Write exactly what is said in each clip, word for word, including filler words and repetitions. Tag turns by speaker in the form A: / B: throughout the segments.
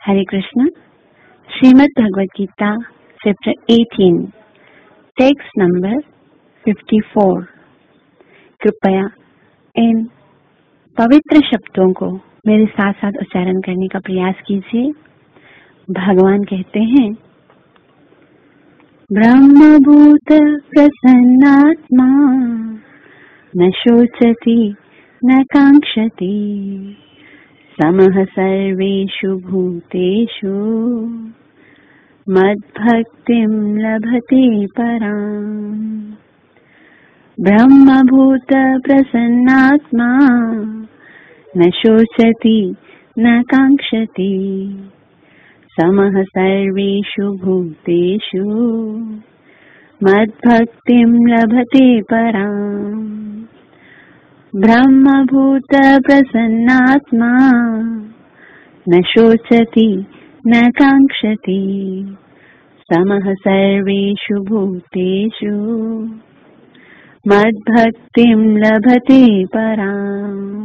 A: हरे Krishna. Shrimad Bhagavad Gita chapter अठारह, text number चौवन। कृपया इन पवित्र शब्दों को मेरे साथ साथ उच्चारण करने का प्रयास कीजिए। भगवान कहते हैं, ब्रह्मभूत प्रसन्नात्मा न शोचति न कांक्षति समः सर्वेषु भूतेषु मद्भक्तिं लभते पराम्। ब्रह्मभूत प्रसन्नात्मा न शोचति न कांक्षति समः सर्वेषु भूतेषु मद्भक्तिं लभते पराम्। ब्रह्मभूत प्रसन्नात्मा न शोचति न कांक्षति समः सर्वेषु भूतेषु मद्भक्तिं लभते पराम्।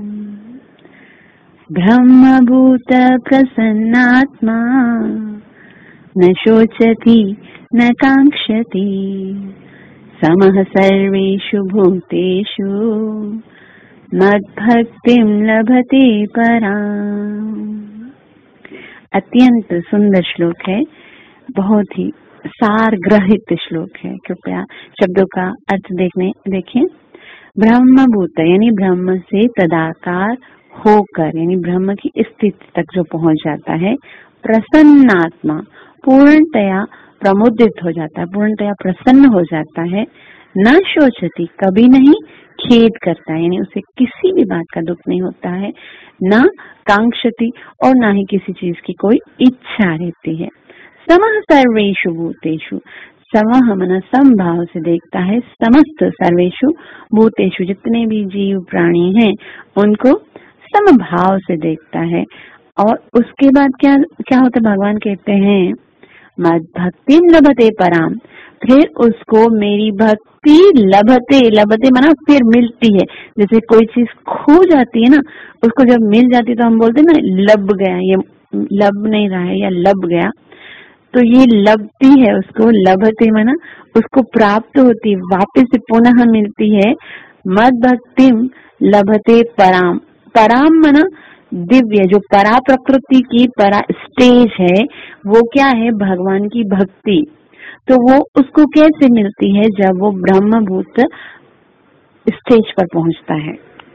A: ब्रह्मभूत प्रसन्नात्मा न शोचति न कांक्षति समः सर्वेषु भूतेषु मद्भक्तिं लभते पराम्। अत्यंत सुंदर श्लोक है, बहुत ही सार ग्रहित श्लोक है। कृपया शब्दों का अर्थ देखने देखें। ब्रह्मभूत यानी ब्रह्म से तदाकार होकर, यानी ब्रह्म की स्थिति तक जो पहुंच जाता है। प्रसन्नात्मा पूर्णतया प्रमुदित हो जाता है, पूर्णतया प्रसन्न हो जाता है। न शोचति कभी नहीं खेद करता है, यानी उसे किसी भी बात का दुख नहीं होता है। न कांक्षति और न ही किसी चीज की कोई इच्छा रहती है। समः सर्वेषु भूतेषु, समः मन समभाव से देखता है समस्त सर्वेषु भूतेषु, जितने भी जीव प्राणी हैं उनको समभाव से देखता है। और उसके बाद क्या क्या होता है? भगवान कहते हैं मद्भक्तिं लभते पराम, फिर उसको मेरी भक्ति लभते, लभते माना फिर मिलती है। जैसे कोई चीज खो जाती है ना, उसको जब मिल जाती है तो हम बोलते हैं ना लब गया, ये लब नहीं रहा है या लब गया, तो ये लभती है, उसको लभते माना उसको प्राप्त होती, वापस से पुनः मिलती है। मद्भक्तिं लभते पराम, पराम माना दिव्य, जो परा प्रकृति की परा स्टेज है वो क्या है? भगवान की भक्ति। तो वो उसको कैसे मिलती है? जब वो ब्रह्मभूत स्टेज पर पहुंचता है।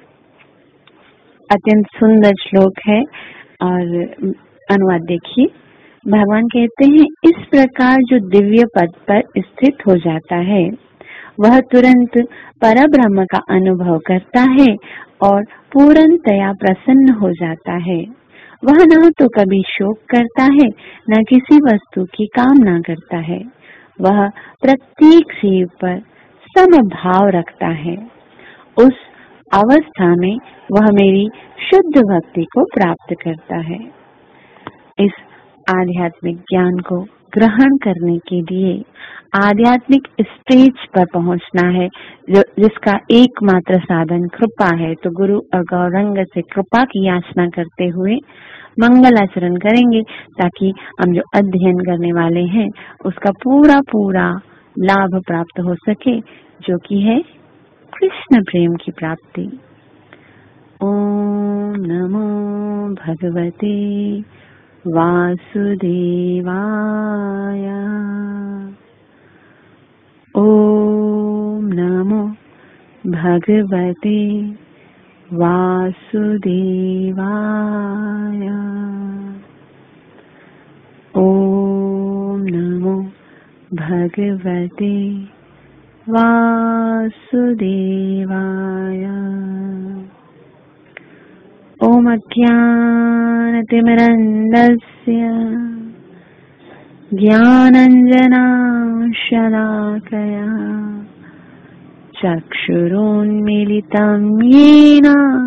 A: अत्यंत सुंदर श्लोक है और अनुवाद देखिए। भगवान कहते हैं, इस प्रकार जो दिव्य पद पर स्थित हो जाता है वह तुरंत परब्रह्म का अनुभव करता है और पूर्णतया प्रसन्न हो जाता है। वह न तो कभी शोक करता है न किसी वस्तु की कामना करता है। वह प्रत्येक जीव पर समभाव रखता है। उस अवस्था में वह मेरी शुद्ध भक्ति को प्राप्त करता है। इस आध्यात्मिक ज्ञान को ग्रहण करने के लिए आध्यात्मिक स्टेज पर पहुंचना है, जो जिसका एकमात्र साधन कृपा है। तो गुरु और गौरंग से कृपा की याचना करते हुए मंगलाचरण करेंगे, ताकि हम जो अध्ययन करने वाले हैं उसका पूरा पूरा लाभ प्राप्त हो सके, जो कि है कृष्ण प्रेम की प्राप्ति। ओम नमो भगवते वासुदेवाय। ओम नमो भगवते वासुदेवाय। ओम नमो भगवते वासुदेवाय। ओम अज्ञानतिमिरन्धस्य ज्ञानञ्जनशलाकया चक्षुरुन्मीलितं येन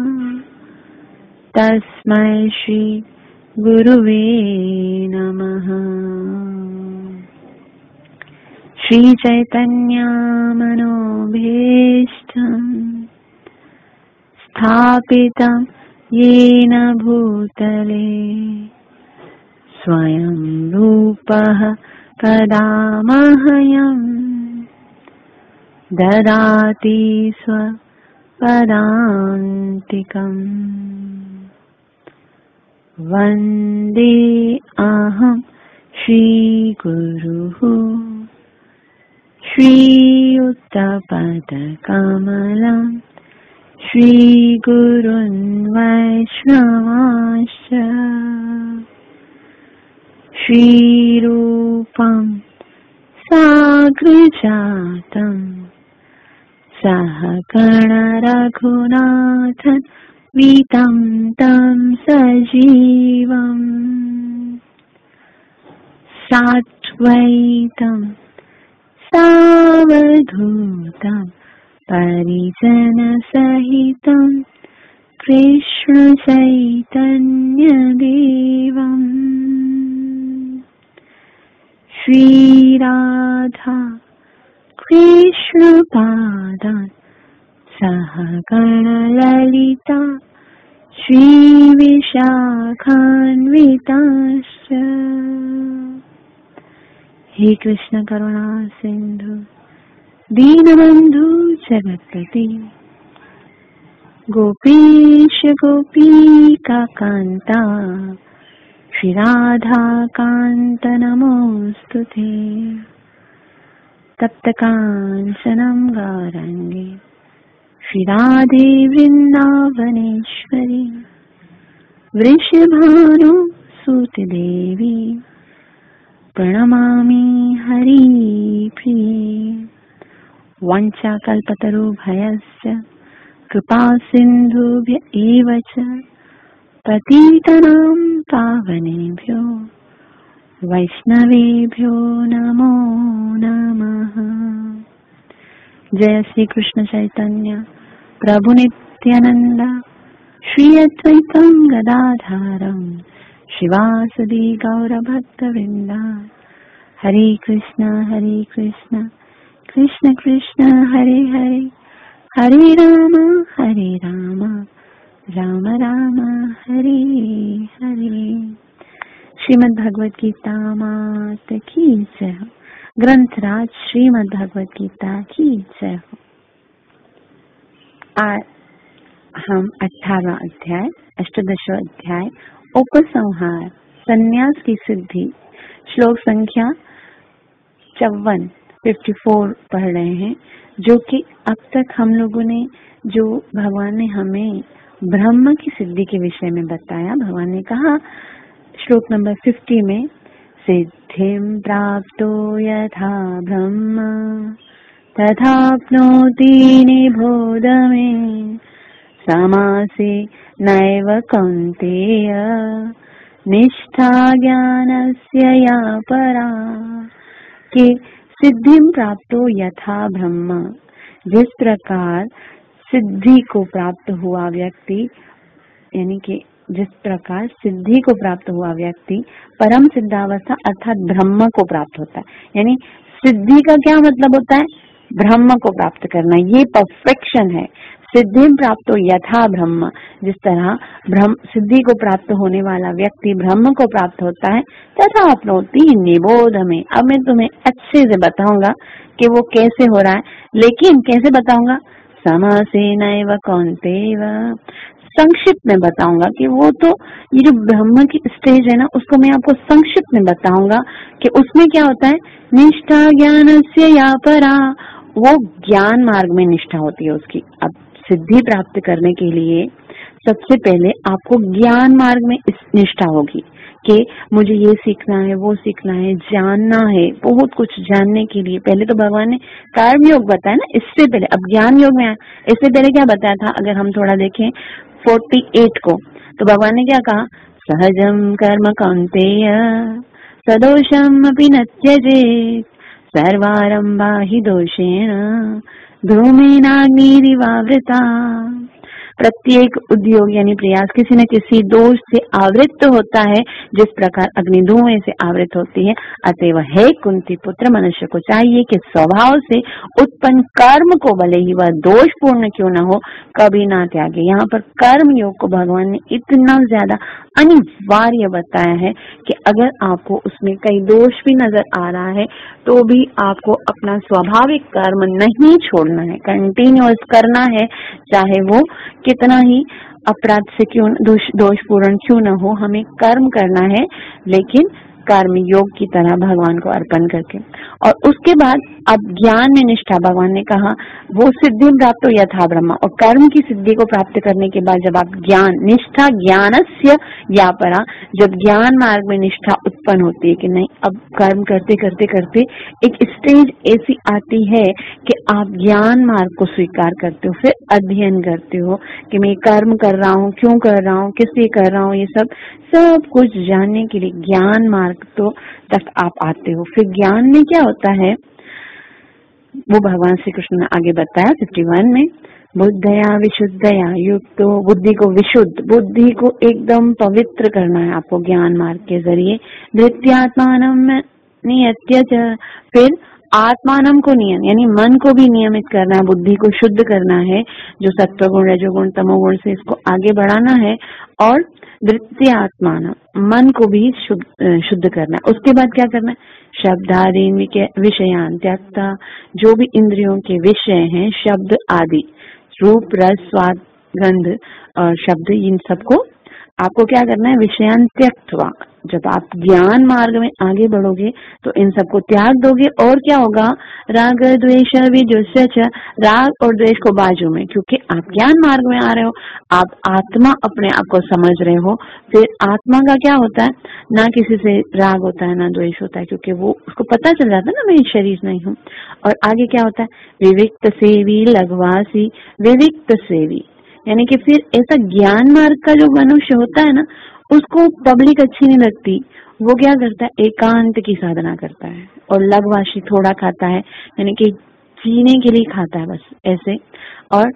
A: तस्मै श्री गुरुवे नमः। श्री चैतन्य मनोभीष्टं स्थापितं येन भूतले स्वयं रूपः कदा मह्यं ददाति स्वपदान्तिकम्। वन्दे अहं श्रीगुरुः श्रीयुतपदकमलं श्रीगुरुन् वैष्णवांश्च श्रीरूपं साग्रजातं सहगण रघुनाथं वितं तं सजीवम् साद्वैतं सावधूतं परिजनसहितं कृष्णचैतन्यदेवम् श्रीराधा कृष्णपादान् सहगण ललिता श्रीविशाखान्वितांश्च। हे कृष्ण करुणा सिंधु दीनबंधु जगत्पते गोपेश गोपिका कांता श्री राधा कांत नमोस्तुते। तप्त कांचनं गौरांगे श्री राधे वृंदावनेश्वरी वृषभानुसुते देवी प्रणमामि हरिप्रिये। वाञ्छाकल्पतरुभ्यश्च कृपा सिन्धुभ्य एव च पतितानां पावनेभ्यो वैष्णवेभ्यो नमो नमः। जय श्री कृष्ण चैतन्य प्रभु नित्यानंद श्री अद्वैतं गदाधरं शिवासदि गौरभक्तवृंद। हरे कृष्ण हरे कृष्ण कृष्ण कृष्ण हरे हरे हरे राम हरे राम राम राम हरे हरे। श्रीमद् भगवद गीता मात की जय हो। ग्रंथराज श्रीमद् भगवद गीता की जय हो। आज हम अठारहवां अध्याय अष्टादशवां अध्याय उपसंहार संन्यास की सिद्धि श्लोक संख्या चौवन फिफ्टी फोर पढ़ रहे हैं, जो कि अब तक हम लोगों ने जो भगवान ने हमें ब्रह्म की सिद्धि के विषय में बताया। भगवान ने कहा श्लोक नंबर फिफ्टी में सिद्धिं प्राप्तो यथा ब्रह्म तथाप्नोति निबोध मे समासे नैव कौन्तेय निष्ठा ज्ञानस्य या परा। कि सिद्धिं प्राप्तो यथा ब्रह्म, जिस प्रकार सिद्धि को प्राप्त हुआ व्यक्ति, यानी कि जिस प्रकार सिद्धि को प्राप्त हुआ व्यक्ति परम सिद्धावस्था अर्थात ब्रह्म को प्राप्त होता है। यानी सिद्धि का क्या मतलब होता है? ब्रह्म को प्राप्त करना, ये परफेक्शन है। सिद्धि प्राप्त यथा ब्रह्म, जिस तरह ब्रह्म सिद्धि को प्राप्त होने वाला व्यक्ति ब्रह्म को प्राप्त होता है, तथा अपनोति निबोध में। अब मैं तुम्हें अच्छे से बताऊंगा कि वो कैसे हो रहा है, लेकिन कैसे बताऊंगा? समासेनैव कौन्तेय, संक्षिप्त में बताऊंगा कि वो तो ये जो ब्रह्म की स्टेज है ना, उसको मैं आपको संक्षिप्त में बताऊंगा कि उसमें क्या होता है। निष्ठा ज्ञानस्य या परा, वो ज्ञान मार्ग में निष्ठा होती है उसकी। अब सिद्धि प्राप्त करने के लिए सबसे पहले आपको ज्ञान मार्ग में इस निष्ठा होगी कि मुझे ये सीखना है, वो सीखना है, जानना है, बहुत कुछ जानने के लिए। पहले तो भगवान ने कर्म योग बताया ना, इससे पहले अब ज्ञान योग में आया। इससे पहले क्या बताया था? अगर हम थोड़ा देखें अड़तालीस को, तो भगवान ने क्या कहा? सहजम कर्म कौन्तेय सदोषम अपि न त्यजेत् सर्वारंभा हि दोषेण धूमेनाग्निरिवावृता प्रत्येक उद्योग यानी प्रयास किसी न किसी दोष से आवृत होता है, जिस प्रकार अग्नि धुएं से आवृत होती है। अतएव हे कुंती पुत्र, मनुष्य को चाहिए कि स्वभाव से उत्पन्न कर्म को भले ही वह दोषपूर्ण क्यों न हो, कभी ना त्यागे। यहाँ पर कर्म योग को भगवान ने इतना ज्यादा अनिवार्य बताया है कि अगर आपको उसमें कई दोष भी नजर आ रहा है तो भी आपको अपना स्वाभाविक कर्म नहीं छोड़ना है, कंटिन्यूअस करना है, चाहे वो कितना ही अपराध से क्यों दोष दोषपूर्ण क्यों न हो। हमें कर्म करना है, लेकिन कर्म योग की तरह भगवान को अर्पण करके। और उसके बाद अब ज्ञान में निष्ठा, भगवान ने कहा वो सिद्धि प्राप्त हो यथा ब्रह्म, और कर्म की सिद्धि को प्राप्त करने के बाद जब आप ज्ञान निष्ठा ज्ञानस्य या परा, जब ज्ञान मार्ग में निष्ठा उत्पन्न होती है कि नहीं, अब कर्म करते करते करते एक स्टेज ऐसी आती है कि आप ज्ञान मार्ग को स्वीकार करते हो, फिर अध्ययन करते हो कि मैं कर्म कर रहा हूँ, क्यों कर रहा हूँ, किस लिए कर रहा हूँ, ये सब सब कुछ जानने के लिए ज्ञान मार्ग तो तक आप आते हो। फिर ज्ञान में क्या होता है वो भगवान श्री कृष्ण ने आगे बताया इक्यावन में। बुद्धया विशुद्धया युक्त, बुद्धि को विशुद्ध, बुद्धि को एकदम पवित्र करना है आपको ज्ञान मार्ग के जरिए। धृत्यात्मानम नियत्य च, फिर आत्मानम को नियम यानी मन को भी नियमित करना है, बुद्धि को शुद्ध करना है, जो सत्वगुण रजोगुण तमोगुण से इसको आगे बढ़ाना है। और द्वितीय आत्मान, मन को भी शुद्ध शुद्ध करना है। उसके बाद क्या करना है, शब्दादि विषयान त्यक्ता, जो भी इंद्रियों के विषय हैं, शब्द आदि, रूप रस स्वाद गंध और शब्द, इन सबको आपको क्या करना है, विषयान त्यक्त्वा। जब आप ज्ञान मार्ग में आगे बढ़ोगे तो इन सबको त्याग दोगे, और क्या होगा, राग द्वेष विजुष्य, राग और द्वेष को बाजू में, क्योंकि आप ज्ञान मार्ग में आ रहे हो, आप आत्मा अपने आप को समझ रहे हो। फिर आत्मा का क्या होता है, ना किसी से राग होता है ना द्वेष होता है, क्योंकि वो उसको पता चल जाता है ना मैं शरीर नहीं हूँ। और आगे क्या होता है, विविक्त सेवी लघवासी, विविक्त सेवी यानी कि फिर ऐसा ज्ञान मार्ग का जो मनुष्य होता है ना, उसको पब्लिक अच्छी नहीं लगती, वो क्या करता है, एकांत की साधना करता है। और लघवाशी थोड़ा खाता है, यानी कि जीने के लिए खाता है बस ऐसे। और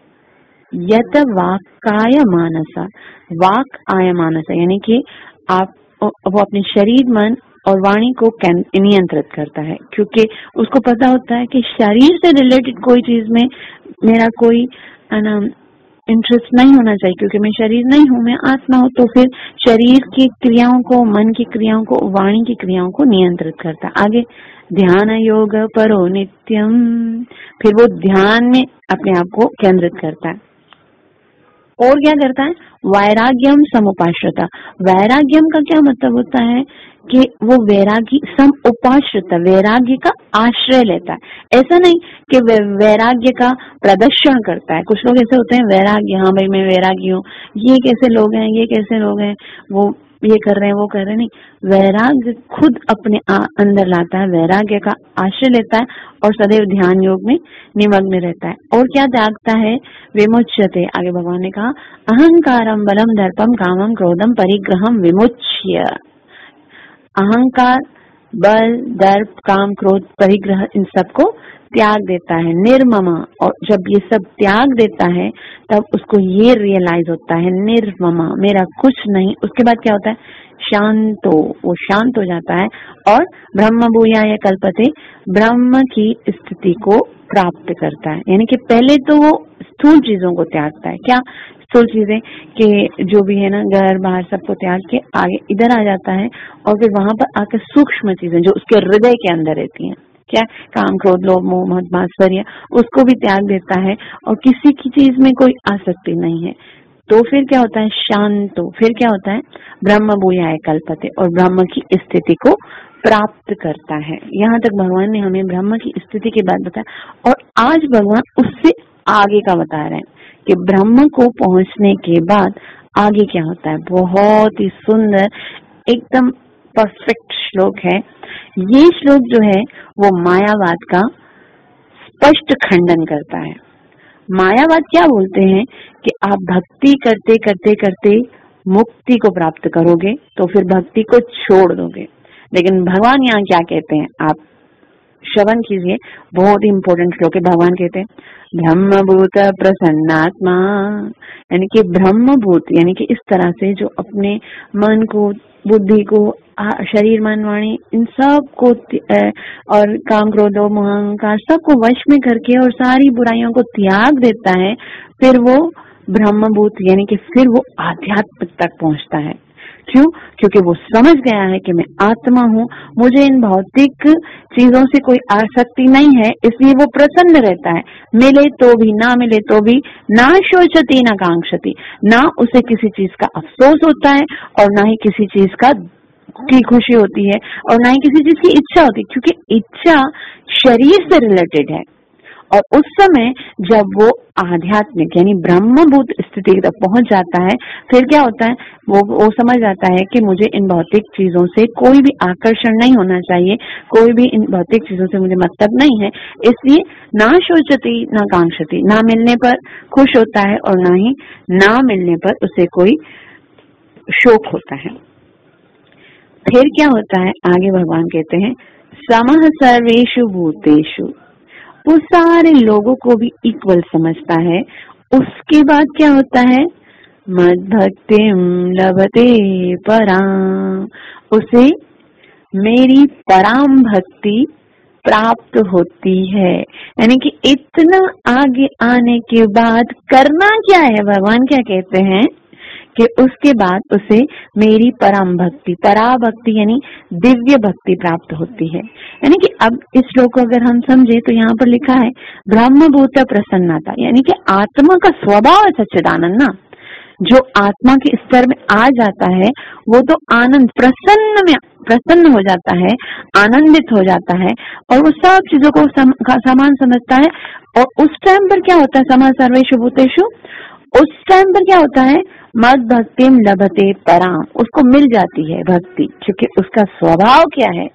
A: यत वाक्काय मानसा, वाक आय मानसा यानी कि आप वो अपने शरीर मन और वाणी को नियंत्रित करता है, क्योंकि उसको पता होता है कि शरीर से रिलेटेड कोई चीज में मेरा कोई इंटरेस्ट नहीं होना चाहिए, क्योंकि मैं शरीर नहीं हूँ, मैं आत्मा हूँ। तो फिर शरीर की क्रियाओं को, मन की क्रियाओं को, वाणी की क्रियाओं को नियंत्रित करता है। आगे ध्यान योग परो नित्यम, फिर वो ध्यान में अपने आप को केंद्रित करता है। और क्या करता है, वैराग्यम समुपाश्रिता, वैराग्यम का क्या मतलब होता है कि वो वैरागी सम उपाश्रित, वैराग्य का आश्रय लेता है। ऐसा नहीं कि वैराग्य का प्रदर्शन करता है। कुछ लोग ऐसे होते हैं, वैराग्य, हाँ भाई मैं वैरागी हूँ, ये कैसे लोग हैं, ये कैसे लोग हैं, वो ये कर रहे हैं वो कर रहे हैं, नहीं, वैराग्य खुद अपने अंदर लाता है, वैराग्य का आश्रय लेता है और सदैव ध्यान योग में निमग्न रहता है। और क्या त्यागता है, विमुच्यते, आगे भगवान ने कहा अहंकारम बलम दर्पम कामम क्रोधम परिग्रहम विमुच्य, अहंकार बल दर्प काम क्रोध परिग्रह इन सबको त्याग देता है, निर्ममा। और जब ये सब त्याग देता है तब उसको ये रियलाइज होता है, निर्ममा मेरा कुछ नहीं। उसके बाद क्या होता है, शांतो, वो शांत हो जाता है और ब्रह्म भूयाय कल्पते, ब्रह्म की स्थिति को प्राप्त करता है। यानी कि पहले तो वो स्थूल चीजों को त्यागता है, क्या स्थूल चीजें कि जो भी है ना, घर बाहर सबको त्याग के आगे इधर आ जाता है, और फिर वहां पर आकर सूक्ष्म चीजें जो उसके हृदय के अंदर रहती हैं, क्या काम क्रोध लोभ मोह मद मात्सर्य, उसको भी त्याग देता है और किसी की चीज में कोई आसक्ति नहीं है। तो फिर क्या होता है, शांतो, फिर क्या होता है, ब्रह्म भूयाय कल्पते, और ब्रह्म की स्थिति को प्राप्त करता है। यहाँ तक भगवान ने हमें ब्रह्म की स्थिति की बात बताया, और आज भगवान उससे आगे का बता रहे हैं कि ब्रह्म को पहुंचने के बाद आगे क्या होता है। बहुत ही सुंदर एकदम परफेक्ट श्लोक है ये। श्लोक जो है वो मायावाद का स्पष्ट खंडन करता है। मायावाद क्या बोलते हैं कि आप भक्ति करते करते करते मुक्ति को प्राप्त करोगे तो फिर भक्ति को छोड़ दोगे, लेकिन भगवान यहाँ क्या कहते हैं, आप श्रवण कीजिए, बहुत ही इंपॉर्टेंट श्लोक है। भगवान कहते हैं ब्रह्मभूत प्रसन्नात्मा, यानी कि ब्रह्मभूत यानी कि इस तरह से जो अपने मन को, बुद्धि को, शरीर, मन, वाणी, इन सब को और काम, क्रोध, मोह, अहंकार सबको वश में करके और सारी बुराइयों को त्याग देता है, फिर वो ब्रह्मभूत यानी कि फिर वो आध्यात्म तक पहुंचता है। क्यों? क्योंकि वो समझ गया है कि मैं आत्मा हूँ, मुझे इन भौतिक चीजों से कोई आसक्ति नहीं है, इसलिए वो प्रसन्न रहता है। मिले तो भी, ना मिले तो भी, ना शोचती ना कांक्षती, ना उसे किसी चीज का अफसोस होता है और ना ही किसी चीज का की खुशी होती है और ना ही किसी चीज की इच्छा होती है, क्योंकि इच्छा शरीर से रिलेटेड है। और उस समय जब वो आध्यात्मिक यानी ब्रह्मभूत स्थिति तक पहुंच जाता है, फिर क्या होता है, वो वो समझ आता है कि मुझे इन भौतिक चीजों से कोई भी आकर्षण नहीं होना चाहिए, कोई भी इन भौतिक चीजों से मुझे मतलब नहीं है, इसलिए ना शोचती ना कांक्षती, ना मिलने पर खुश होता है और ना ही ना मिलने पर उसे कोई शोक होता है। फिर क्या होता है, आगे भगवान कहते हैं समः सर्वेषु भूतेषु, वो सारे लोगों को भी इक्वल समझता है। उसके बाद क्या होता है, मद्भक्तिं लभते पराम, उसे मेरी पराम भक्ति प्राप्त होती है। यानी कि इतना आगे आने के बाद करना क्या है, भगवान क्या कहते हैं कि उसके बाद उसे मेरी परम भक्ति, पराभक्ति यानी दिव्य भक्ति प्राप्त होती है। यानी कि अब इस श्लोक को अगर हम समझे तो यहाँ पर लिखा है ब्रह्मभूत प्रसन्नता, यानी कि आत्मा का स्वभाव है सच्चिदानंद ना, जो आत्मा के स्तर में आ जाता है वो तो आनंद, प्रसन्न में प्रसन्न हो जाता है, आनंदित हो जाता है और वो सब चीजों को सम, समान समझता है। और उस टाइम पर क्या होता है, समः सर्वेषु भूतेषु, उस टाइम पर क्या होता है, मद भक्तिम लभते पराम, उसको मिल जाती है भक्ति, क्योंकि उसका स्वभाव क्या है,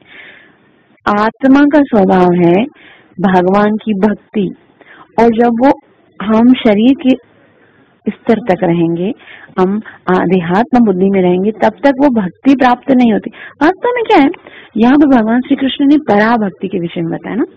A: आत्मा का स्वभाव है भगवान की भक्ति। और जब वो हम शरीर के स्तर तक रहेंगे, हम आध्यात्म बुद्धि में रहेंगे, तब तक वो भक्ति प्राप्त नहीं होती। वास्तव में क्या है, यहाँ पर भगवान श्री कृष्ण ने पराभक्ति के विषय में बताया ना,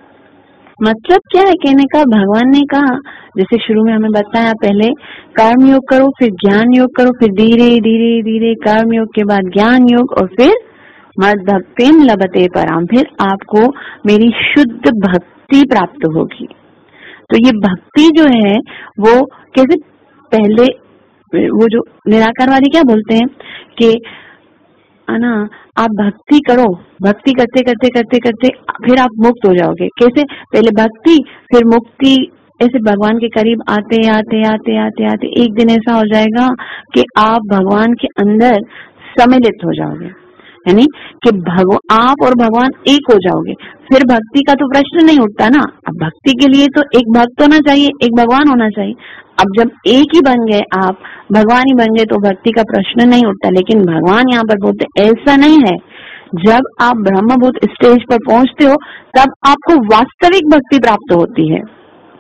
A: मतलब क्या है कहने का, भगवान ने कहा जैसे शुरू में हमें बताया, पहले कर्म योग करो, फिर ज्ञान योग करो, फिर धीरे धीरे धीरे कर्म योग के बाद ज्ञान योग और फिर मद भक्तिम लभते पराम, फिर आपको मेरी शुद्ध भक्ति प्राप्त होगी। तो ये भक्ति जो है वो कैसे, पहले वो जो निराकारवादी क्या बोलते हैं कि है ना, आप भक्ति करो, भक्ति करते करते करते करते फिर आप मुक्त हो जाओगे। कैसे, पहले भक्ति फिर मुक्ति, ऐसे भगवान के करीब आते आते आते आते आते एक दिन ऐसा हो जाएगा कि आप भगवान के अंदर सम्मिलित हो जाओगे, यानी कि भगवान, आप और भगवान एक हो जाओगे। फिर भक्ति का तो प्रश्न नहीं उठता ना, अब भक्ति के लिए तो एक भक्त होना चाहिए, एक भगवान होना चाहिए। अब जब एक ही बन गए, आप भगवान ही बन गए, तो भक्ति का प्रश्न नहीं उठता। लेकिन भगवान यहाँ पर बोलते ऐसा नहीं है, जब आप ब्रह्मभूत स्टेज पर पहुंचते हो तब आपको वास्तविक भक्ति प्राप्त होती है।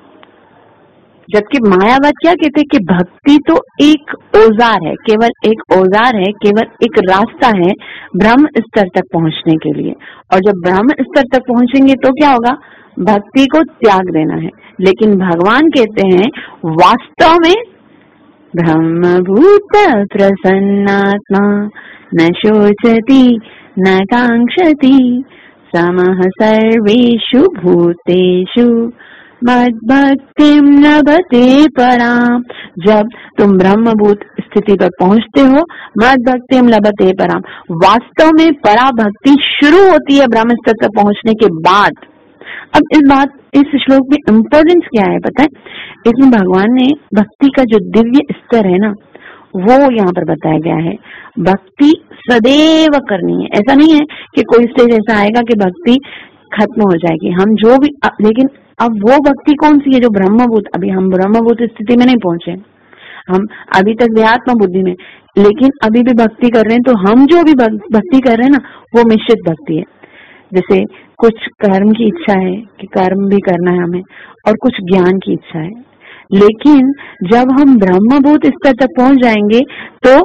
A: जबकि मायावाद क्या कहते हैं कि भक्ति तो एक औजार है, केवल एक औजार है, केवल एक रास्ता है ब्रह्म स्तर तक पहुंचने के लिए। और जब ब्रह्म स्तर तक पहुंचेंगे तो क्या होगा, भक्ति को त्याग देना है। लेकिन भगवान कहते हैं वास्तव में ब्रह्मभूत प्रसन्नात्मा न शोचति न कांक्षति समः सर्वेषु भूतेषु मद्भक्तिं लभते पराम। जब तुम ब्रह्मभूत स्थिति पर पहुंचते हो, मद्भक्तिं लभते पराम, वास्तव में पराभक्ति शुरू होती है ब्रह्म स्तर तक पहुंचने के बाद। अब इस बात, इस श्लोक में इम्पोर्टेंस क्या है पता है, इसमें भगवान ने भक्ति का जो दिव्य स्तर है ना वो यहाँ पर बताया गया है। भक्ति सदैव करनी है, ऐसा नहीं है कि कोई स्टेज ऐसा आएगा कि भक्ति खत्म हो जाएगी। हम जो भी, लेकिन अब वो भक्ति कौन सी है जो ब्रह्मभूत, अभी हम ब्रह्मभूत स्थिति में नहीं पहुंचे, हम अभी तक देहात्म बुद्धि में, लेकिन अभी भी भक्ति कर रहे हैं। तो हम जो भी भक्ति कर रहे हैं ना वो मिश्रित भक्ति है। जैसे कुछ कर्म की इच्छा है कि कर्म भी करना है हमें, और कुछ ज्ञान की इच्छा है। लेकिन जब हम ब्रह्मभूत स्तर तक पहुंच जाएंगे तो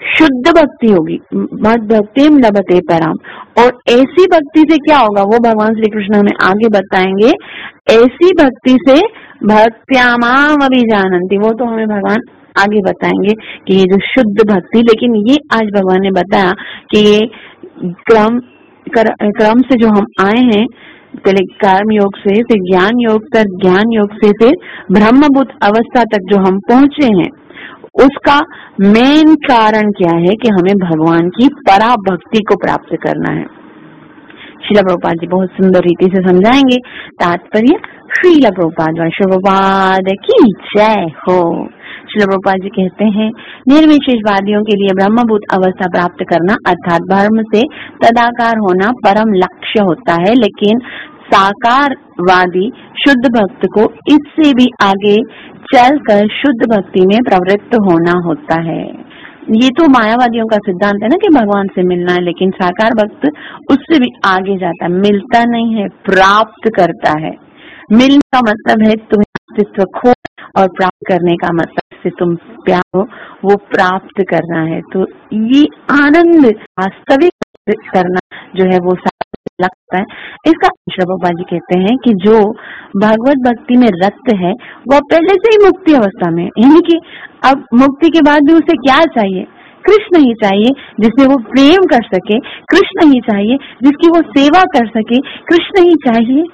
A: शुद्ध भक्ति होगी, मद भक्ति लभते परम। और ऐसी भक्ति से क्या होगा वो भगवान श्री कृष्ण हमें आगे बताएंगे। ऐसी भक्ति से भक्त्यामाम अभिजानन्ति, वो तो हमें भगवान आगे बताएंगे कि ये जो शुद्ध भक्ति, लेकिन ये आज भगवान ने बताया कि ये क्रम कर, क्रम से जो हम आए हैं, पहले कर्म योग से, फिर ज्ञान योग तक, ज्ञान योग से फिर ब्रह्मभूत अवस्था तक जो हम पहुंचे हैं, उसका मेन कारण क्या है कि हमें भगवान की पराभक्ति को प्राप्त करना है। श्रील प्रभुपाद जी बहुत सुंदर रीति से समझाएंगे। तात्पर्य श्रील प्रभुपाद प्रभुपाद की जय हो। श्रील प्रभुपाद जी कहते हैं, निर्विशेषवादियों के लिए ब्रह्मभूत अवस्था प्राप्त करना अर्थात ब्रह्म से तदाकार होना परम लक्ष्य होता है, लेकिन साकारवादी शुद्ध भक्त को इससे भी आगे चलकर शुद्ध भक्ति में प्रवृत्त होना होता है। ये तो मायावादियों का सिद्धांत है ना कि भगवान से मिलना है, लेकिन साकार भक्त उससे भी आगे जाता है, मिलता नहीं है, प्राप्त करता है। मिलने का मतलब है तुम्हें अस्तित्व खो, और प्राप्त करने का मतलब से तुम प्यार हो, वो प्राप्त करना है। तो ये आनंद वास्तविक करना जो है वो लगता है। इसका श्री प्रभुपाद जी कहते हैं कि जो भगवत भक्ति में रत है वह पहले से ही मुक्ति अवस्था में, यानी कि अब मुक्ति के बाद भी उसे क्या चाहिए? कृष्ण ही चाहिए जिससे वो प्रेम कर सके, कृष्ण ही चाहिए जिसकी वो सेवा कर सके, कृष्ण ही चाहिए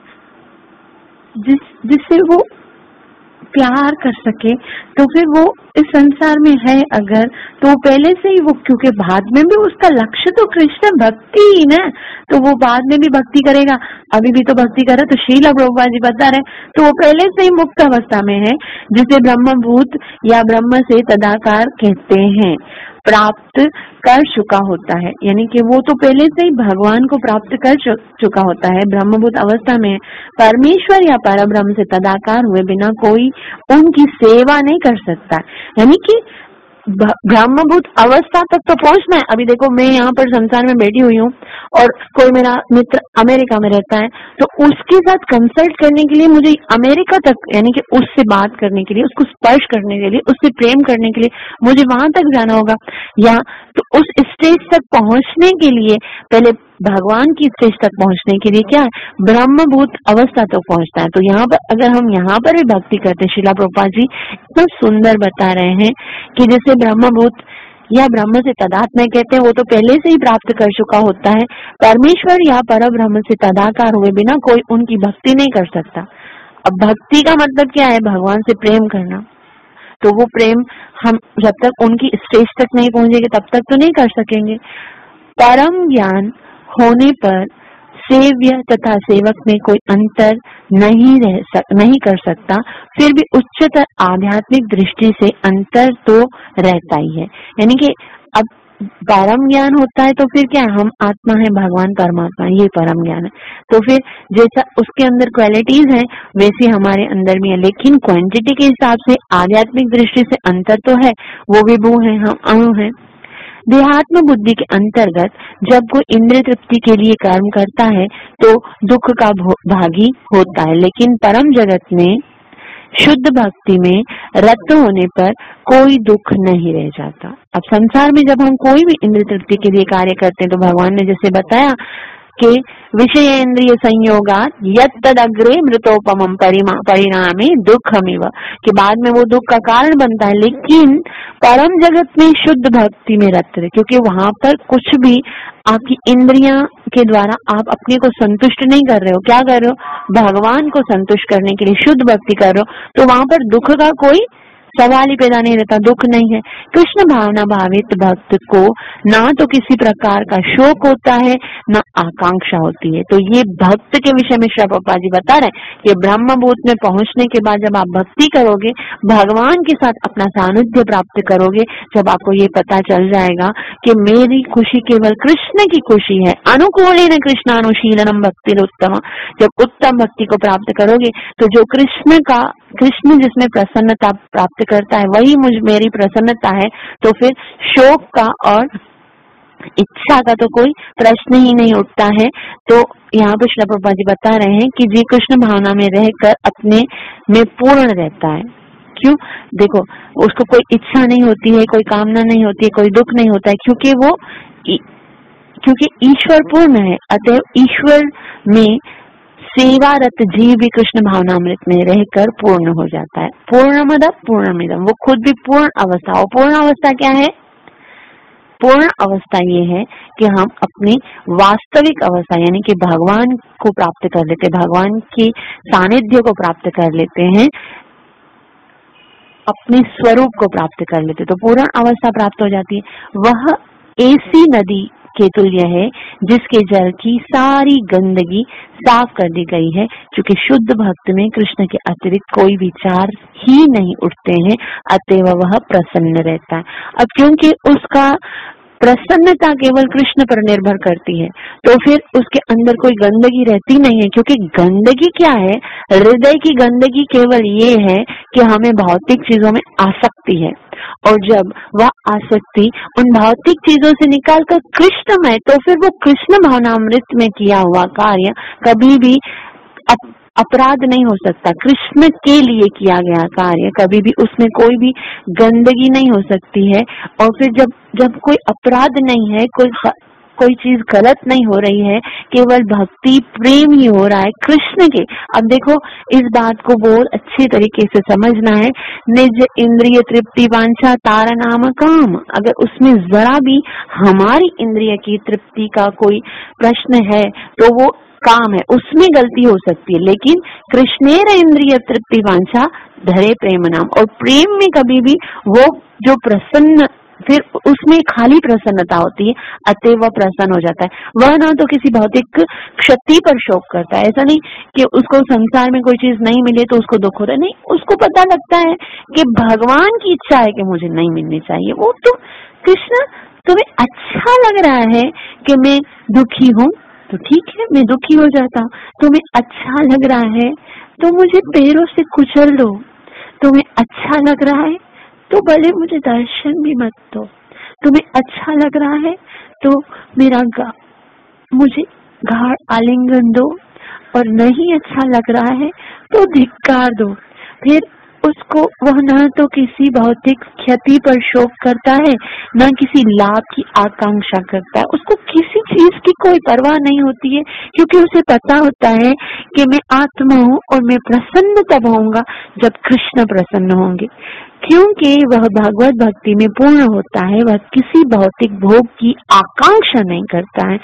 A: जिस जिससे वो प्यार कर सके। तो फिर वो इस संसार में है अगर, तो पहले से ही वो, क्योंकि बाद में भी उसका लक्ष्य तो कृष्ण भक्ति ही ना, तो वो बाद में भी भक्ति करेगा, अभी भी तो भक्ति करे। तो श्रील प्रभुपाद जी बता रहे, तो वो पहले से ही मुक्त अवस्था में है, जिसे ब्रह्मभूत या ब्रह्म से तदाकार कहते हैं, प्राप्त कर चुका होता है। यानी कि वो तो पहले से ही भगवान को प्राप्त कर चुका होता है, ब्रह्मभूत अवस्था में। परमेश्वर या परब्रह्म से तदाकार हुए बिना कोई उनकी सेवा नहीं कर सकता। यानी कि ब्रह्मभूत अवस्था तक तो पहुंचना है। अभी देखो मैं यहाँ पर संसार में बैठी हुई हूँ और कोई मेरा मित्र अमेरिका में रहता है, तो उसके साथ कंसल्ट करने के लिए मुझे अमेरिका तक, यानी कि उससे बात करने के लिए, उसको स्पर्श करने के लिए, उससे प्रेम करने के लिए मुझे वहां तक जाना होगा। या तो उस स्टेज तक पहुंचने के लिए पहले भगवान की स्टेज तक पहुंचने के लिए क्या है, ब्रह्मभूत अवस्था तक पहुंचना है। तो यहाँ पर अगर हम यहाँ पर भी भक्ति करते, श्रीला प्रभुपाद जी इतना सुंदर बता रहे हैं कि जैसे ब्रह्मभूत या ब्रह्म से तदात्म्य कहते हैं, वो तो पहले से ही प्राप्त कर चुका होता है। परमेश्वर या परब्रह्म से तदाकार हुए बिना कोई उनकी भक्ति नहीं कर सकता। अब भक्ति का मतलब क्या है? भगवान से प्रेम करना। तो वो प्रेम हम जब तक उनकी स्टेज तक नहीं पहुंचेंगे तब तक तो नहीं कर सकेंगे। परम ज्ञान होने पर सेव्य तथा सेवक में कोई अंतर नहीं रह सक, नहीं कर सकता, फिर भी उच्चतर आध्यात्मिक दृष्टि से अंतर तो रहता ही है। यानी कि अब परम ज्ञान होता है तो फिर क्या है, हम आत्मा है, भगवान परमात्मा, ये परम ज्ञान है। तो फिर जैसा उसके अंदर क्वालिटीज हैं वैसे हमारे अंदर भी है, लेकिन क्वांटिटी के हिसाब से आध्यात्मिक दृष्टि से अंतर तो है। वो विभू है, हम अणु है। देहात्म बुद्धि के अंतर्गत जब कोई इंद्रिय तृप्ति के लिए कर्म करता है तो दुख का भागी होता है, लेकिन परम जगत में शुद्ध भक्ति में रत होने पर कोई दुख नहीं रह जाता। अब संसार में जब हम कोई भी इंद्रिय तृप्ति के लिए कार्य करते हैं तो भगवान ने जैसे बताया कि विषय इंद्रिय संयोगात यत् तदग्रे मृतोपमम परिणामे दुखमिव, कि बाद में वो दुख का कारण बनता है। लेकिन परम जगत में शुद्ध भक्ति में रत रहे, क्योंकि वहां पर कुछ भी आपकी इंद्रियां के द्वारा आप अपने को संतुष्ट नहीं कर रहे हो। क्या कर रहे हो? भगवान को संतुष्ट करने के लिए शुद्ध भक्ति कर रहे हो, तो वहां पर दुख का कोई सवाल ही पैदा नहीं रहता, दुख नहीं है। कृष्ण भावना भावित भक्त को ना तो किसी प्रकार का शोक होता है ना आकांक्षा होती है। तो ये भक्त के विषय में श्री प्रभुपाद जी बता रहे हैं कि ब्रह्मभूत में पहुंचने के बाद जब आप भक्ति करोगे, भगवान के साथ अपना सानिध्य प्राप्त करोगे, जब आपको ये पता चल जाएगा कि मेरी खुशी केवल कृष्ण की खुशी है, अनुकूलेन कृष्णानुशीलनम भक्ति उत्तम, जब उत्तम भक्ति को प्राप्त करोगे तो जो कृष्ण का कृष्ण जिसमें प्रसन्नता प्राप्त करता है वही मुझ मेरी प्रसन्नता है, तो फिर शोक का और इच्छा का तो कोई प्रश्न ही नहीं उठता है। तो यहाँ पर श्री प्रभुपाद जी बता रहे हैं कि जी कृष्ण भावना में रहकर अपने में पूर्ण रहता है, क्यों? देखो, उसको कोई इच्छा नहीं होती है, कोई कामना नहीं होती है, कोई दुख नहीं होता है, क्योंकि वो क्योंकि ईश्वर पूर्ण है। अतएव ईश्वर में सेवारत जीव भी कृष्ण भावनामृत में रहकर पूर्ण हो जाता है। पूर्णमद पूर्णमिदम, वो खुद भी पूर्ण अवस्था। और पूर्ण अवस्था क्या है? पूर्ण अवस्था ये है कि हम अपनी वास्तविक अवस्था यानी कि भगवान को प्राप्त कर लेते, भगवान के सानिध्य को प्राप्त कर लेते हैं, अपने स्वरूप को प्राप्त कर लेते, तो पूर्ण अवस्था प्राप्त हो जाती है। वह ऐसी नदी के तुल्य है जिसके जल की सारी गंदगी साफ कर दी गई है, क्योंकि शुद्ध भक्त में कृष्ण के अतिरिक्त कोई विचार ही नहीं उठते हैं, अतएव वह प्रसन्न रहता है। अब क्योंकि उसका प्रसन्नता केवल कृष्ण पर निर्भर करती है, तो फिर उसके अंदर कोई गंदगी रहती नहीं है, क्योंकि गंदगी क्या है? हृदय की गंदगी केवल ये है कि हमें भौतिक चीजों में आसक्ति है, और जब वह आसक्ति उन भौतिक चीजों से निकालकर कृष्ण में, तो फिर वो कृष्ण भावनामृत में किया हुआ कार्य कभी भी अप, अपराध नहीं हो सकता। कृष्ण के लिए किया गया कार्य कभी भी उसमें कोई भी गंदगी नहीं हो सकती है। और फिर जब जब कोई अपराध नहीं है, कोई कोई चीज गलत नहीं हो रही है, केवल भक्ति प्रेम ही हो रहा है कृष्ण के। अब देखो, इस बात को बहुत अच्छी तरीके से समझना है। निज इंद्रिय तृप्ति वांछा तारा नाम काम, अगर उसमें जरा भी हमारी इंद्रिय की तृप्ति का कोई प्रश्न है तो वो काम है, उसमें गलती हो सकती है। लेकिन कृष्णेर इंद्रिय तृप्ति वांछा धरे प्रेम नाम, और प्रेम में कभी भी वो जो प्रसन्न, फिर उसमें खाली प्रसन्नता होती है, अतः वह प्रसन्न हो जाता है। वह ना तो किसी भौतिक क्षति पर शोक करता है, ऐसा नहीं कि उसको संसार में कोई चीज नहीं मिले तो उसको दुख होता है, नहीं, उसको पता लगता है कि भगवान की इच्छा है कि मुझे नहीं मिलनी चाहिए। वो तो कृष्ण, तुम्हें अच्छा लग रहा है कि मैं दुखी हूँ तो ठीक है, मैं दुखी हो जाता हूँ। तुम्हें अच्छा लग रहा है तो मुझे पैरों से कुचल दो, तुम्हें अच्छा लग रहा है तो भले मुझे दर्शन भी मत दो, तुम्हें अच्छा लग रहा है तो मेरा गा, मुझे गाढ़ आलिंगन दो, और नहीं अच्छा लग रहा है तो धिक्कार दो। फिर उसको वह न तो किसी भौतिक क्षति पर शोक करता है, न किसी लाभ की आकांक्षा करता है, उसको किसी चीज की कोई परवाह नहीं होती है, क्योंकि उसे पता होता है कि मैं आत्मा हूँ और मैं प्रसन्न तब होऊंगा जब कृष्ण प्रसन्न होंगे। क्योंकि वह भगवत भक्ति में पूर्ण होता है, वह किसी भौतिक भोग की आकांक्षा नहीं करता है।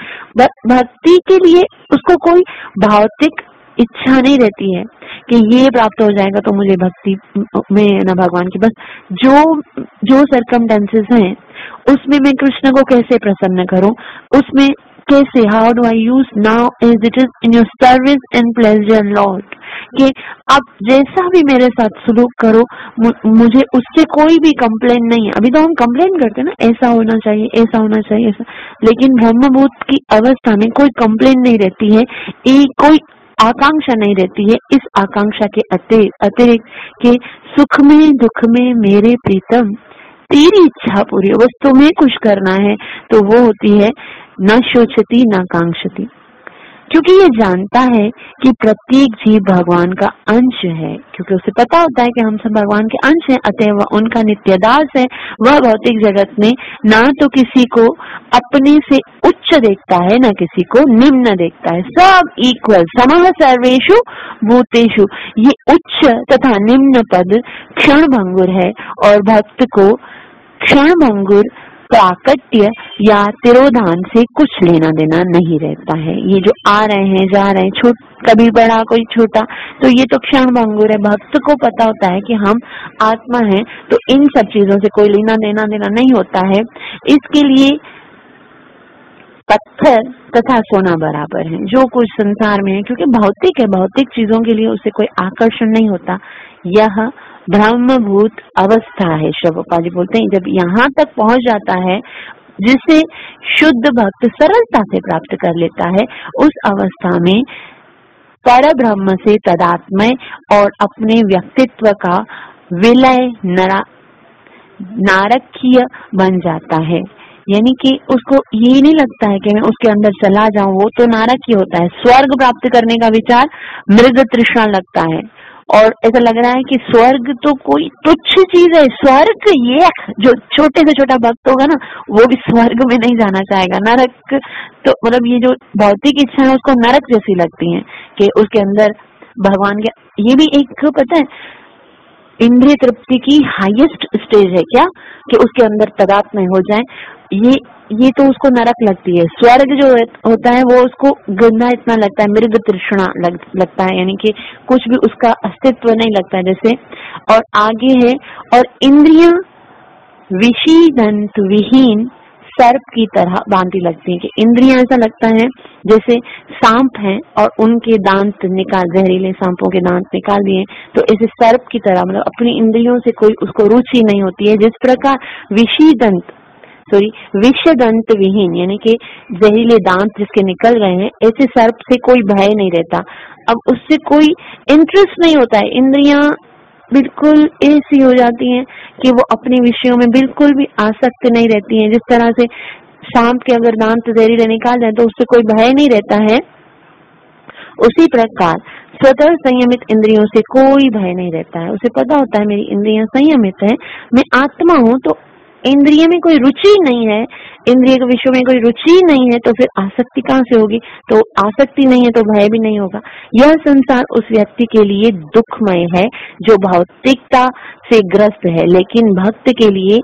A: भक्ति के लिए उसको कोई भौतिक इच्छा नहीं रहती है कि ये प्राप्त हो जाएगा तो मुझे भक्ति में ना भगवान की, बस जो जो सर्कमस्टेंसेस हैं उसमें मैं कृष्ण को कैसे प्रसन्न करूं, उसमें कैसे, how do I use now as it is in your service and pleasure lord, कि आप जैसा भी मेरे साथ सलूक करो, मुझे उससे कोई भी कंप्लेन नहीं है। अभी तो हम कंप्लेन करते हैं ना, ऐसा होना चाहिए, ऐसा होना चाहिए, ऐसा, लेकिन ब्रह्मभूत की अवस्था में कोई कंप्लेन नहीं रहती है, एक कोई आकांक्षा नहीं रहती है। इस आकांक्षा के अतिरिक्त के सुख में दुख में मेरे प्रीतम तेरी इच्छा पूरी हो, बस तुम्हें कुछ करना है, तो वो होती है न शोचती न कांक्षती, क्योंकि ये जानता है कि प्रत्येक जीव भगवान का अंश है, क्योंकि उसे पता होता है कि हम सब भगवान के अंश हैं, अतः वह उनका नित्य दास है। वह भौतिक जगत में ना तो किसी को अपने से उच्च देखता है, ना किसी को निम्न देखता है, सब इक्वल, समः सर्वेषु भूतेषु। ये उच्च तथा निम्न पद क्षण भंगुर है, और भक्त को क्षण भंगुर प्राकट्य या तिरोधान से कुछ लेना देना नहीं रहता है। ये जो आ रहे हैं जा रहे हैं, छोट कभी बड़ा कोई छोटा, तो ये तो क्षण भंगुर है। भक्त को पता होता है कि हम आत्मा हैं, तो इन सब चीजों से कोई लेना देना देना नहीं होता है। इसके लिए पत्थर तथा सोना बराबर है, जो कुछ संसार में है, क्योंकि भौतिक है, भौतिक चीजों के लिए उसे कोई आकर्षण नहीं होता। यह ब्रह्मभूत अवस्था है। शिवपाल जी बोलते हैं, जब यहाँ तक पहुंच जाता है जिसे शुद्ध भक्त सरलता से प्राप्त कर लेता है, उस अवस्था में पर ब्रह्म से तदात्मय और अपने व्यक्तित्व का विलय नरा नारकीय बन जाता है। यानी कि उसको ये नहीं लगता है कि मैं उसके अंदर चला जाऊं, वो तो नारकीय होता है। स्वर्ग प्राप्त करने का विचार मृग तृष्णा लगता है, और ऐसा लग रहा है कि स्वर्ग तो कोई तुच्छ चीज है। स्वर्ग ये जो छोटे से छोटा भक्त होगा ना वो भी स्वर्ग में नहीं जाना चाहेगा। नरक तो मतलब ये जो भौतिक इच्छा है उसको नरक जैसी लगती है कि उसके अंदर भगवान के, ये भी एक पता है इंद्रिय तृप्ति की हाईएस्ट स्टेज है क्या कि उसके अंदर तदात्म्य हो जाए। ये ये तो उसको नरक लगती है। स्वर्ग जो होता है वो उसको गंदा इतना लगता है, मृग तृष्णा लग, लगता है, यानी कि कुछ भी उसका अस्तित्व नहीं लगता है जैसे। और आगे है और इंद्रियां विषीदंत विहीन सर्प की तरह बांधी लगती है कि इंद्रियां ऐसा लगता है जैसे सांप हैं और उनके दांत निकाल, जहरीले सांपों के दांत निकाल दिए तो ऐसे सर्प की तरह, मतलब अपनी इंद्रियों से कोई उसको रुचि नहीं होती है। जिस प्रकार विषीदंत सॉरी विषदंत विहीन यानी कि जहरीले दांत जिसके निकल गए हैं, ऐसे सर्प से कोई भय नहीं रहता। अब उससे कोई इंटरेस्ट नहीं होता है। इंद्रियां बिल्कुल ऐसी हो जाती हैं कि वो अपने विषयों में बिल्कुल भी आसक्त नहीं रहती हैं। जिस तरह से सांप के अगर दांत जहरीले निकाल जाए तो उससे कोई भय नहीं रहता है, उसी प्रकार स्वतः संयमित इंद्रियों से कोई भय नहीं रहता है। उसे पता होता है मेरी इंद्रियां संयमित है, मैं आत्मा हूँ, तो इंद्रिय में कोई रुचि नहीं है, इंद्रिय के विषयों में कोई रुचि नहीं है तो फिर आसक्ति कहाँ से होगी। तो आसक्ति नहीं है तो भय भी नहीं होगा। यह संसार उस व्यक्ति के लिए दुखमय है जो भौतिकता से ग्रस्त है, लेकिन भक्त के लिए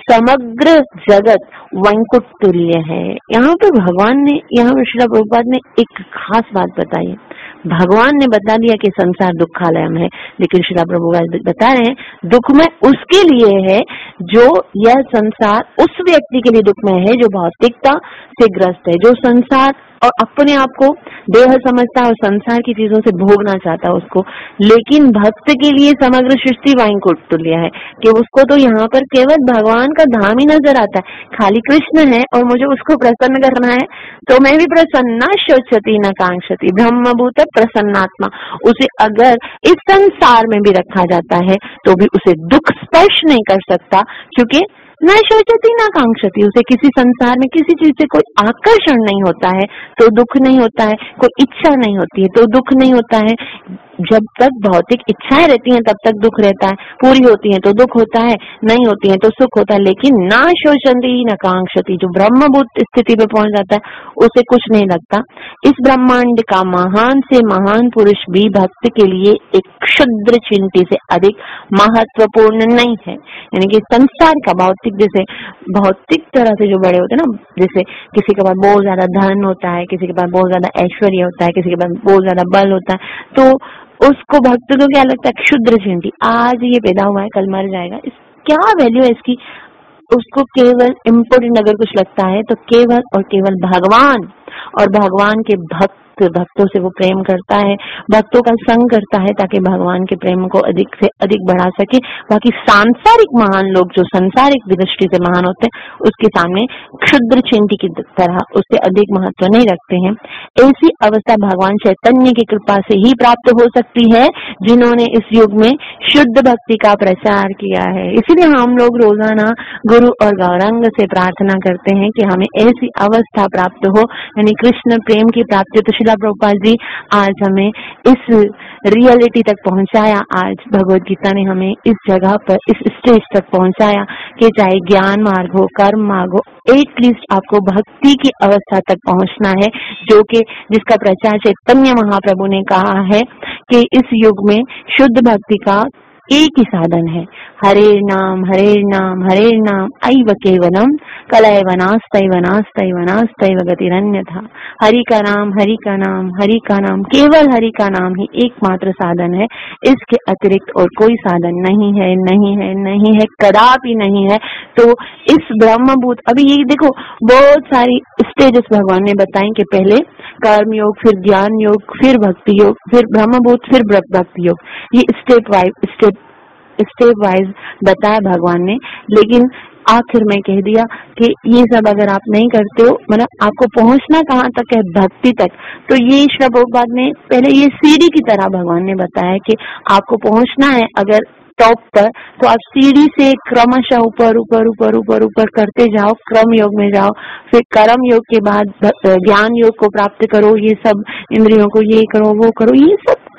A: समग्र जगत वैकुंठ तुल्य है। यहाँ पे भगवान ने, यहाँ पे श्रील प्रभुपाद ने एक खास बात बताई है। भगवान ने बता दिया कि संसार दुखालयम है, लेकिन श्रील प्रभुपाद बता रहे हैं दुखमय उसके लिए है जो यह संसार उस व्यक्ति के लिए दुखमय है जो भौतिकता से ग्रस्त है, जो संसार और अपने आप को देह समझता है और संसार की चीजों से भोगना चाहता है उसको। लेकिन भक्त के लिए समग्र सृष्टि वैकुंठ तुल्य है कि उसको तो यहाँ पर केवल भगवान का धाम ही नजर आता है। खाली कृष्ण है और मुझे उसको प्रसन्न करना है तो मैं भी प्रसन्ना शोचती न कांक्षति ब्रह्मभूत प्रसन्नात्मा। उसे अगर इस संसार में भी रखा जाता है तो भी उसे दुख स्पर्श नहीं कर सकता, क्योंकि न शोचती न कांक्षति, उसे किसी संसार में किसी चीज से कोई आकर्षण नहीं होता है तो दुख नहीं होता है, कोई इच्छा नहीं होती है तो दुख नहीं होता है। जब तक भौतिक इच्छाएं रहती हैं तब तक दुख रहता है, पूरी होती हैं तो दुख होता है, नहीं होती हैं तो सुख होता है। लेकिन ना शोचती न कांक्षति, जो ब्रह्मभूत स्थिति पे पहुंच जाता है उसे कुछ नहीं लगता। इस ब्रह्मांड का महान से महान पुरुष भी भक्त के लिए एक क्षुद्र चिंटी से अधिक महत्वपूर्ण नहीं है। यानी कि संसार का भौतिक, जैसे भौतिक तरह से जो बड़े होते हैं ना, जैसे किसी के पास बहुत ज्यादा धन होता है, किसी के पास बहुत ज्यादा ऐश्वर्य होता है, किसी के पास बहुत ज्यादा बल होता है, तो उसको भक्त को क्या लगता है, क्षुद्र चिंटी, आज ये पैदा हुआ है कल मर जाएगा, इस क्या वैल्यू है इसकी। उसको केवल इम्पोर्टेंट अगर कुछ लगता है तो केवल और केवल भगवान और भगवान के भक्त, भक्तों से वो प्रेम करता है, भक्तों का संग करता है ताकि भगवान के प्रेम को अधिक से अधिक बढ़ा सके। बाकी सांसारिक महान लोग जो संसारिक दृष्टि से महान होते हैं उसके सामने क्षुद्र चिंटी की तरह उससे अधिक महत्व नहीं रखते हैं। ऐसी अवस्था भगवान चैतन्य की कृपा से ही प्राप्त हो सकती है जिन्होंने इस युग में शुद्ध भक्ति का प्रचार किया है। इसीलिए हम लोग रोजाना गुरु और गौरांग से प्रार्थना करते हैं कि हमें ऐसी अवस्था प्राप्त हो, यानी कृष्ण प्रेम की प्राप्ति। तो श्रील प्रभुपाद जी आज हमें इस रियलिटी तक पहुंचाया, आज भगवद गीता ने हमें इस जगह पर, इस स्टेज तक पहुंचाया कि चाहे ज्ञान मार्ग हो, कर्म मार्ग हो, एटलीस्ट आपको भक्ति की अवस्था तक पहुंचना है, जो कि जिसका प्रचार चैतन्य महाप्रभु ने कहा है कि इस युग में शुद्ध भक्ति का एक ही साधन है, हरे नाम हरे नाम हरे नाम ऐव केवलम कलयवनास्तैव नास्तैव नास्तैव गतिरन्यथा। हरि का नाम हरि का नाम हरि का नाम, केवल हरि का नाम ही एकमात्र साधन है, इसके अतिरिक्त और कोई साधन नहीं है, नहीं है, नहीं है, कदापि नहीं है। तो इस ब्रह्मभूत, अभी ये देखो बहुत सारी स्टेजेस भगवान ने बताई कि पहले कर्म योग, फिर ज्ञान योग, फिर भक्ति योग, फिर ब्रह्मभूत, फिर भक्ति योग, ये step wise step step wise बताया भगवान ने। लेकिन आखिर में कह दिया कि ये सब अगर आप नहीं करते हो, मतलब आपको पहुंचना कहाँ तक है, भक्ति तक। तो ये श्रील प्रभुपाद ने पहले ये सीढ़ी की तरह भगवान ने बताया कि आपको पहुंचना है अगर टॉप पर, तो आप सीढ़ी से क्रमशः ऊपर ऊपर ऊपर ऊपर ऊपर करते जाओ, क्रम योग में जाओ, फिर कर्म योग के बाद ज्ञान योग को प्राप्त करो, ये सब इंद्रियों को ये करो वो करो, ये सब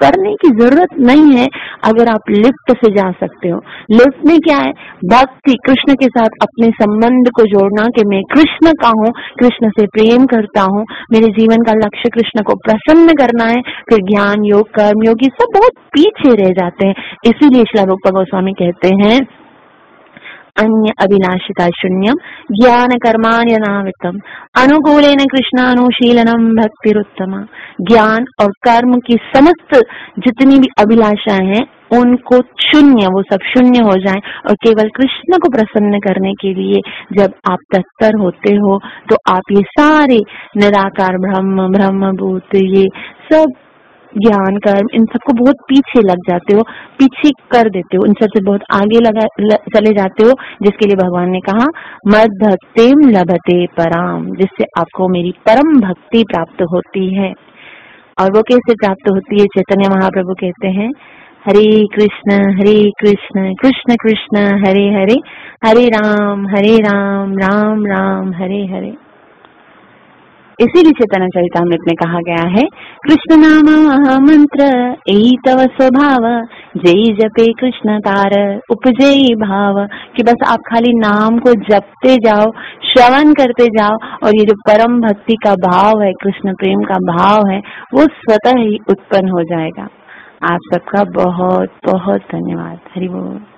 A: करने की जरूरत नहीं है अगर आप लिफ्ट से जा सकते हो। लिफ्ट में क्या है? भक्ति, कृष्ण के साथ अपने संबंध को जोड़ना कि मैं कृष्ण का हूँ, कृष्ण से प्रेम करता हूँ, मेरे जीवन का लक्ष्य कृष्ण को प्रसन्न करना है। फिर ज्ञान योग, कर्म योग, ये सब बहुत पीछे रह जाते हैं। इसीलिए श्रील रूप गोस्वामी कहते हैं अन्य अभिलाषिता शून्यम ज्ञान कर्माण्यनावृतम अनुकूलेन कृष्णानुशीलनम भक्तिरुत्तमा। ज्ञान और कर्म की समस्त जितनी भी अभिलाषाएं हैं उनको शून्य, वो सब शून्य हो जाएं और केवल कृष्ण को प्रसन्न करने के लिए जब आप तत्पर होते हो तो आप ये सारे निराकार ब्रह्म, ब्रह्मभूत, ये सब ज्ञान, कर्म, इन सबको बहुत पीछे लग जाते हो, पीछे कर देते हो, इन सबसे बहुत आगे लगा ल, चले जाते हो, जिसके लिए भगवान ने कहा मद भक्तिम लभते पराम, जिससे आपको मेरी परम भक्ति प्राप्त होती है। और वो कैसे प्राप्त होती है? चैतन्य महाप्रभु कहते हैं हरे कृष्ण हरे कृष्ण कृष्ण कृष्ण हरे हरे, हरे राम हरे राम राम राम हरे हरे। इसीलिए चैतन्य चरितामृत में कहा गया है कृष्ण नाम महामंत्र यही तव स्वभाव, जय जपे कृष्ण तार उपजयी भाव। कि बस आप खाली नाम को जपते जाओ, श्रवण करते जाओ और ये जो परम भक्ति का भाव है, कृष्ण प्रेम का भाव है, वो स्वतः ही उत्पन्न हो जाएगा। आप सबका बहुत बहुत धन्यवाद। हरि बोल।